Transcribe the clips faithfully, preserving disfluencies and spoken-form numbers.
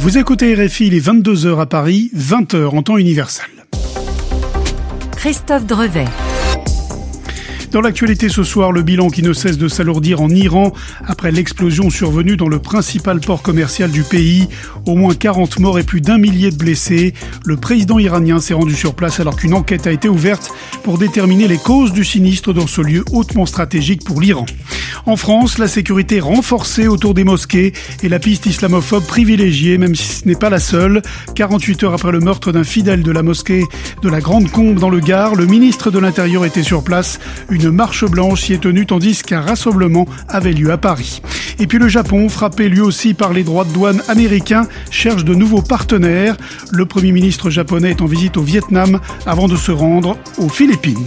Vous écoutez R F I, il est vingt-deux heures à Paris, vingt heures en temps universel. Christophe Drevet. Dans l'actualité ce soir, le bilan qui ne cesse de s'alourdir en Iran après l'explosion survenue dans le principal port commercial du pays. Au moins quarante morts et plus d'un millier de blessés. Le président iranien s'est rendu sur place alors qu'une enquête a été ouverte pour déterminer les causes du sinistre dans ce lieu hautement stratégique pour l'Iran. En France, la sécurité renforcée autour des mosquées et la piste islamophobe privilégiée, même si ce n'est pas la seule. quarante-huit heures après le meurtre d'un fidèle de la mosquée de la Grande Combe dans le Gard, le ministre de l'Intérieur était sur place. Une marche blanche y est tenue tandis qu'un rassemblement avait lieu à Paris. Et puis le Japon, frappé lui aussi par les droits de douane américains, cherche de nouveaux partenaires. Le Premier ministre japonais est en visite au Vietnam avant de se rendre aux Philippines.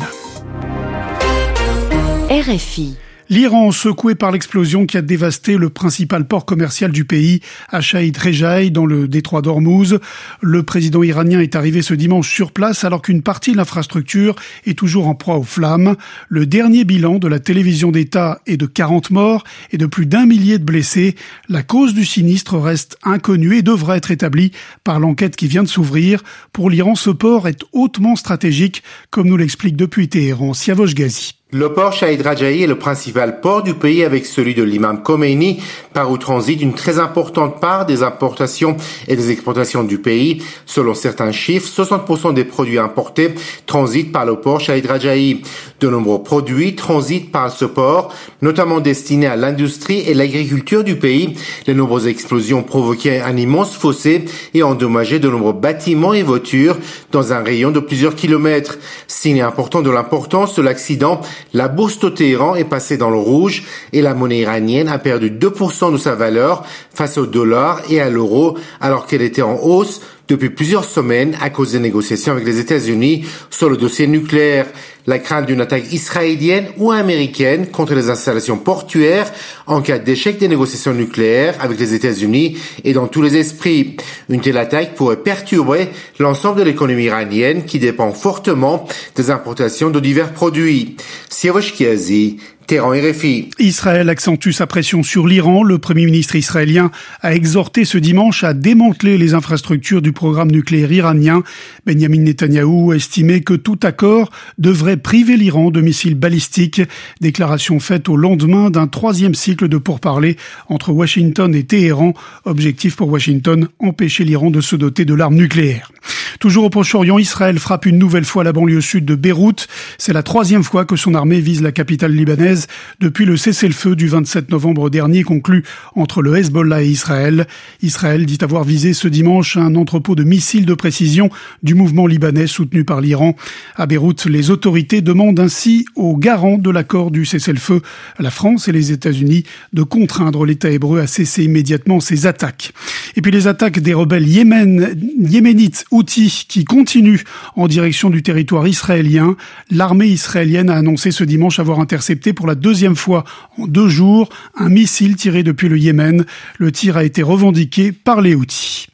R F I. L'Iran, secoué par l'explosion qui a dévasté le principal port commercial du pays, à Shahid Rejaï, dans le détroit d'Ormuz. Le président iranien est arrivé ce dimanche sur place alors qu'une partie de l'infrastructure est toujours en proie aux flammes. Le dernier bilan de la télévision d'État est de quarante morts et de plus d'un millier de blessés. La cause du sinistre reste inconnue et devrait être établie par l'enquête qui vient de s'ouvrir. Pour l'Iran, ce port est hautement stratégique, comme nous l'explique depuis Téhéran Siavosh Ghazi. Le port Shahid Rejaï est le principal port du pays avec celui de l'imam Khomeini, par où transite une très importante part des importations et des exportations du pays. Selon certains chiffres, soixante pour cent des produits importés transitent par le port Shahid Rejaï. De nombreux produits transitent par ce port, notamment destinés à l'industrie et l'agriculture du pays. Les nombreuses explosions provoquaient un immense fossé et endommageaient de nombreux bâtiments et voitures dans un rayon de plusieurs kilomètres. Signe important de l'importance de l'accident, la bourse de Téhéran est passée dans le rouge et la monnaie iranienne a perdu deux pour cent de sa valeur face au dollar et à l'euro alors qu'elle était en hausse depuis plusieurs semaines à cause des négociations avec les États-Unis sur le dossier nucléaire. La crainte d'une attaque israélienne ou américaine contre les installations portuaires en cas d'échec des négociations nucléaires avec les États-Unis est dans tous les esprits. Une telle attaque pourrait perturber l'ensemble de l'économie iranienne qui dépend fortement des importations de divers produits. Siavosh Ghazi, Téhéran, R F I. Israël accentue sa pression sur l'Iran. Le Premier ministre israélien a exhorté ce dimanche à démanteler les infrastructures du programme nucléaire iranien. Benjamin Netanyahou a estimé que tout accord devrait priver l'Iran de missiles balistiques. Déclaration faite au lendemain d'un troisième cycle de pourparlers entre Washington et Téhéran. Objectif pour Washington, empêcher l'Iran de se doter de l'arme nucléaire. Toujours au Proche-Orient, Israël frappe une nouvelle fois la banlieue sud de Beyrouth. C'est la troisième fois que son armée vise la capitale libanaise depuis le cessez-le-feu du vingt-sept novembre dernier conclu entre le Hezbollah et Israël. Israël dit avoir visé ce dimanche un entrepôt de missiles de précision du mouvement libanais soutenu par l'Iran. À Beyrouth, les autorités demandent ainsi aux garants de l'accord du cessez-le-feu, la France et les États-Unis, de contraindre l'État hébreu à cesser immédiatement ses attaques. Et puis les attaques des rebelles yémen, yéménites Houthis qui continuent en direction du territoire israélien. L'armée israélienne a annoncé ce dimanche avoir intercepté pour la deuxième fois en deux jours un missile tiré depuis le Yémen. Le tir a été revendiqué par les Houthis.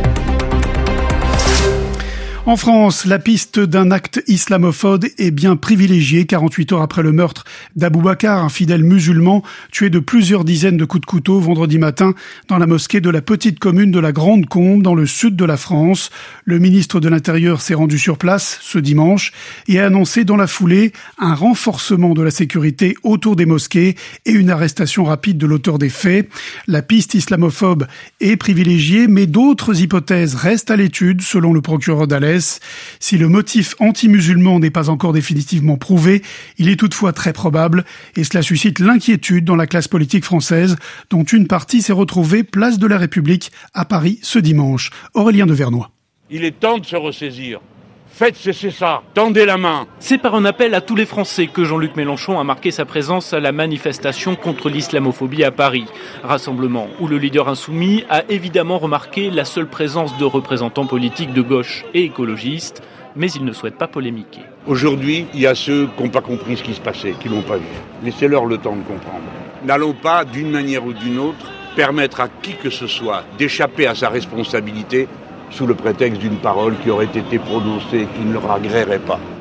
En France, la piste d'un acte islamophobe est bien privilégiée quarante-huit heures après le meurtre d'Abou Bakar, un fidèle musulman tué de plusieurs dizaines de coups de couteau vendredi matin dans la mosquée de la petite commune de la Grande Combe dans le sud de la France. Le ministre de l'Intérieur s'est rendu sur place ce dimanche et a annoncé dans la foulée un renforcement de la sécurité autour des mosquées et une arrestation rapide de l'auteur des faits. La piste islamophobe est privilégiée, mais d'autres hypothèses restent à l'étude selon le procureur d'Alès. Si le motif anti-musulman n'est pas encore définitivement prouvé, il est toutefois très probable et cela suscite l'inquiétude dans la classe politique française dont une partie s'est retrouvée place de la République à Paris ce dimanche. Aurélien de Vernois. Il est temps de se ressaisir. Faites cesser ça, tendez la main. C'est par un appel à tous les Français que Jean-Luc Mélenchon a marqué sa présence à la manifestation contre l'islamophobie à Paris. Rassemblement où le leader insoumis a évidemment remarqué la seule présence de représentants politiques de gauche et écologistes, mais il ne souhaite pas polémiquer. Aujourd'hui, il y a ceux qui n'ont pas compris ce qui se passait, qui ne l'ont pas vu. Laissez-leur le temps de comprendre. N'allons pas, d'une manière ou d'une autre, permettre à qui que ce soit d'échapper à sa responsabilité sous le prétexte d'une parole qui aurait été prononcée et qui ne leur agréerait pas.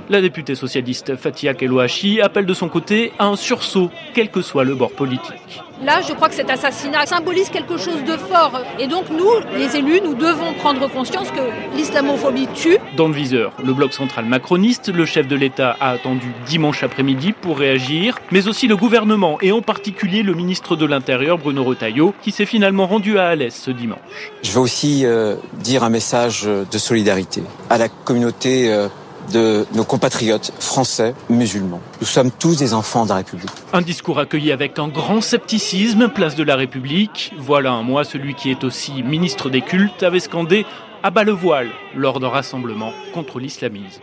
La députée socialiste Fathia Kelouachi appelle de son côté à un sursaut, quel que soit le bord politique. Là, je crois que cet assassinat symbolise quelque chose de fort. Et donc nous, les élus, nous devons prendre conscience que l'islamophobie tue. Dans le viseur, le bloc central macroniste, le chef de l'État a attendu dimanche après-midi pour réagir, mais aussi le gouvernement et en particulier le ministre de l'Intérieur, Bruno Retailleau, qui s'est finalement rendu à Alès ce dimanche. Je veux aussi euh, dire un message de solidarité à la communauté euh, de nos compatriotes français musulmans. Nous sommes tous des enfants de la République. Un discours accueilli avec un grand scepticisme, place de la République. Voilà un mois, celui qui est aussi ministre des cultes avait scandé « à bas le voile » lors d'un rassemblement contre l'islamisme.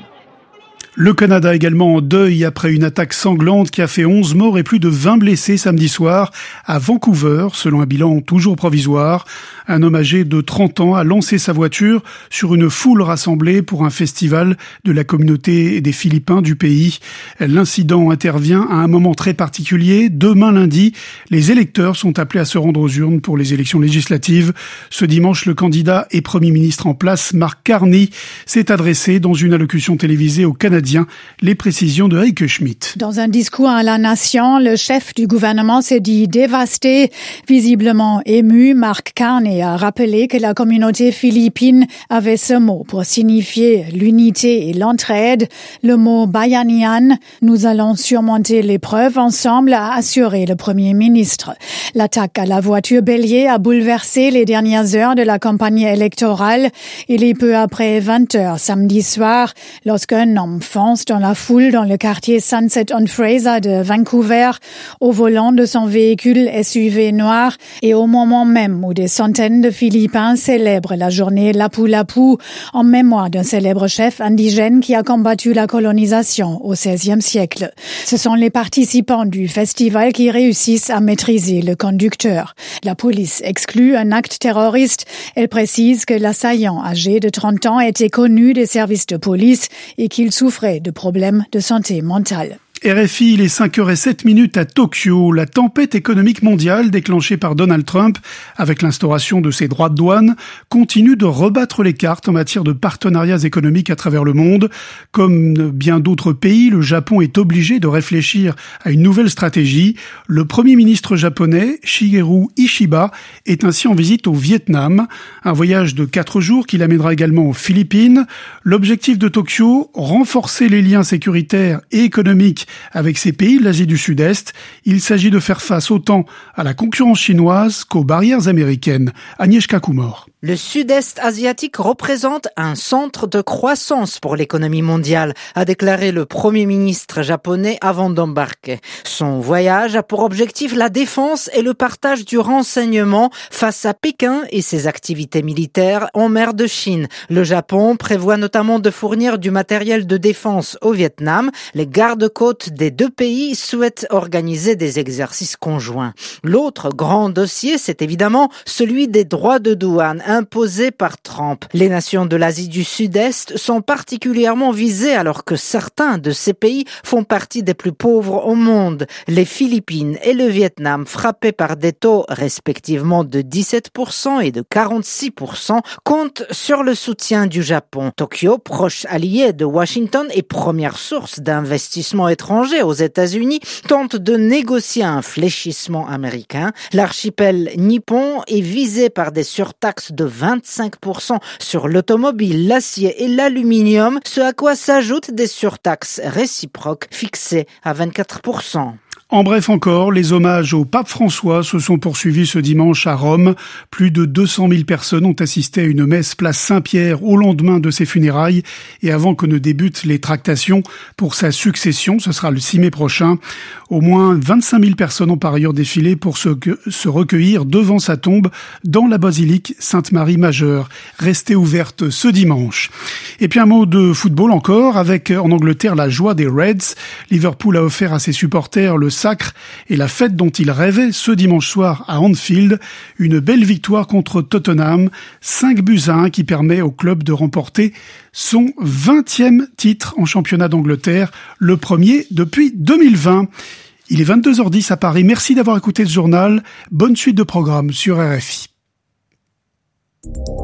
Le Canada également en deuil après une attaque sanglante qui a fait onze morts et plus de vingt blessés samedi soir à Vancouver, selon un bilan toujours provisoire. Un homme âgé de trente ans a lancé sa voiture sur une foule rassemblée pour un festival de la communauté des Philippins du pays. L'incident intervient à un moment très particulier. Demain lundi, les électeurs sont appelés à se rendre aux urnes pour les élections législatives. Ce dimanche, le candidat et Premier ministre en place, Mark Carney, s'est adressé dans une allocution télévisée aux Canadiens. Les précisions de Heike Schmidt. Dans un discours à la nation, le chef du gouvernement s'est dit dévasté. Visiblement ému, Mark Carney a rappelé que la communauté philippine avait ce mot pour signifier l'unité et l'entraide, le mot bayanihan. Nous allons surmonter l'épreuve ensemble, a assuré le Premier ministre. L'attaque à la voiture bélier a bouleversé les dernières heures de la campagne électorale. Il est peu après vingt heures samedi soir, lorsqu'un homme fonce dans la foule dans le quartier Sunset-on-Fraser de Vancouver au volant de son véhicule S U V noir et au moment même où des centaines de Philippins célèbrent la journée Lapu Lapu en mémoire d'un célèbre chef indigène qui a combattu la colonisation au seizième siècle. Ce sont les participants du festival qui réussissent à maîtriser le conducteur. La police exclut un acte terroriste. Elle précise que l'assaillant âgé de trente ans était connu des services de police et qu'il souffrait de problèmes de santé mentale. R F I, il est cinq heures zéro sept minutes à Tokyo. La tempête économique mondiale déclenchée par Donald Trump avec l'instauration de ses droits de douane continue de rebattre les cartes en matière de partenariats économiques à travers le monde. Comme bien d'autres pays, le Japon est obligé de réfléchir à une nouvelle stratégie. Le Premier ministre japonais, Shigeru Ishiba, est ainsi en visite au Vietnam. Un voyage de quatre jours qui l'amènera également aux Philippines. L'objectif de Tokyo, renforcer les liens sécuritaires et économiques avec ces pays de l'Asie du Sud-Est. Il s'agit de faire face autant à la concurrence chinoise qu'aux barrières américaines. Agnieszka Kumor. Le Sud-Est asiatique représente un centre de croissance pour l'économie mondiale, a déclaré le Premier ministre japonais avant d'embarquer. Son voyage a pour objectif la défense et le partage du renseignement face à Pékin et ses activités militaires en mer de Chine. Le Japon prévoit notamment de fournir du matériel de défense au Vietnam. Les gardes-côtes des deux pays souhaitent organiser des exercices conjoints. L'autre grand dossier, c'est évidemment celui des droits de douane imposés par Trump. Les nations de l'Asie du Sud-Est sont particulièrement visées alors que certains de ces pays font partie des plus pauvres au monde. Les Philippines et le Vietnam, frappés par des taux respectivement de dix-sept pour cent et de quarante-six pour cent, comptent sur le soutien du Japon. Tokyo, proche allié de Washington et première source d'investissement étranger aux États-Unis, tente de négocier un fléchissement américain. L'archipel nippon est visé par des surtaxes de vingt-cinq pour cent sur l'automobile, l'acier et l'aluminium, ce à quoi s'ajoutent des surtaxes réciproques fixées à vingt-quatre pour cent. En bref encore, les hommages au pape François se sont poursuivis ce dimanche à Rome. Plus de deux cent mille personnes ont assisté à une messe place Saint-Pierre au lendemain de ses funérailles et avant que ne débutent les tractations pour sa succession, ce sera le six mai prochain. Au moins vingt-cinq mille personnes ont par ailleurs défilé pour se, se recueillir devant sa tombe dans la basilique Sainte-Marie Majeure, restée ouverte ce dimanche. Et puis un mot de football encore, avec en Angleterre la joie des Reds. Liverpool a offert à ses supporters le sacre et la fête dont ils rêvaient ce dimanche soir à Anfield. Une belle victoire contre Tottenham, cinq buts à un qui permet au club de remporter son vingtième titre en championnat d'Angleterre, le premier depuis deux mille vingt. Il est vingt-deux heures dix à Paris. Merci d'avoir écouté ce journal. Bonne suite de programmes sur R F I.